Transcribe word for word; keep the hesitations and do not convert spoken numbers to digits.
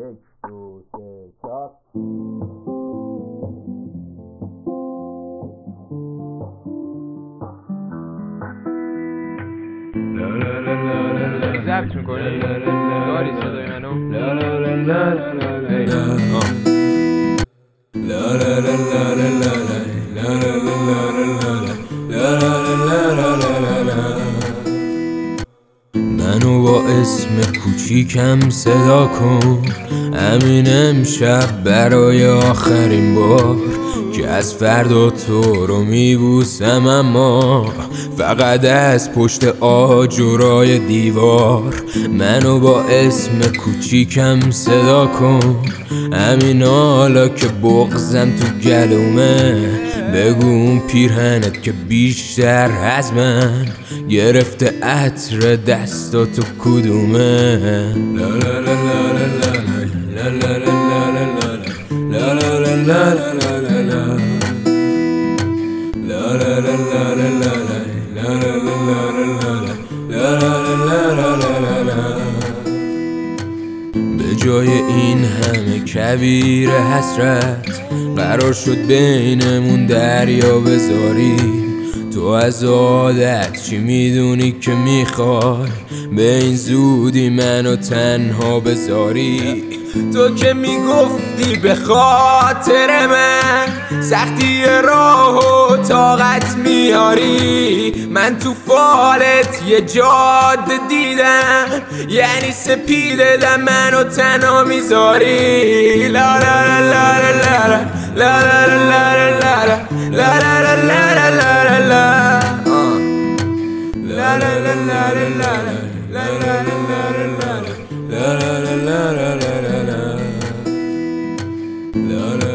یک دو سه چهار. ضبط میکنی؟ داری صدای منو؟ منو با اسم کوچیکم صدا کن، همین امشب برای آخرین بار که از فردا تو رو میبوسم، اما فقط از پشت آجرای دیوار. منو با اسم کوچیکم صدا کن، همین حالا که بغزم تو گلومه. بگو اون پیرهنت که بیشتر از من گرفته عطر دستاتو کدومه. لا لا لا لا لا لا لا لا لا به جای این همه کبیر حسرت قرار شد بینمون دریا بذاری. تو از عادت چی میدونی که میخوای به این زودی منو تنها بذاری؟ تو که میگفتی به خاطر من سختی راه و طاقت میاری، من تو فالت یه جاده دیدم، یعنی سپیده دم منو تنها میذاری. لا لا لا لا لا لا لا لا لا لا لا لا لا لا لا لا